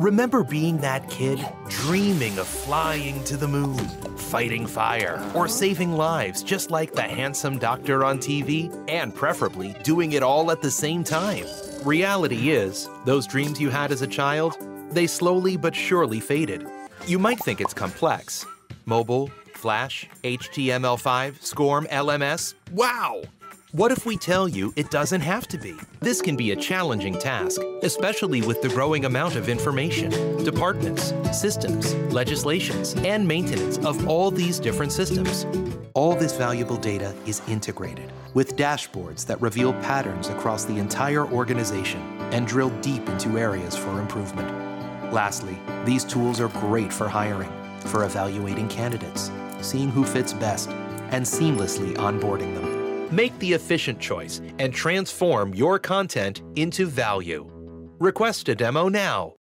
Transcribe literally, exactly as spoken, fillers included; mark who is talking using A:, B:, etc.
A: Remember being that kid dreaming of flying to the moon, fighting fire, or saving lives just like the handsome doctor on T V, and preferably doing it all at the same time? Reality is, those dreams you had as a child, they slowly but surely faded. You might think it's complex. Mobile, Flash, H T M L five, SCORM, L M S, wow! What if we tell you it doesn't have to be? This can be a challenging task, especially with the growing amount of information, departments, systems, legislations, and maintenance of all these different systems. All this valuable data is integrated with dashboards that reveal patterns across the entire organization and drill deep into areas for improvement. Lastly, these tools are great for hiring, for evaluating candidates, seeing who fits best, and seamlessly onboarding them. Make the efficient choice and transform your content into value. Request a demo now.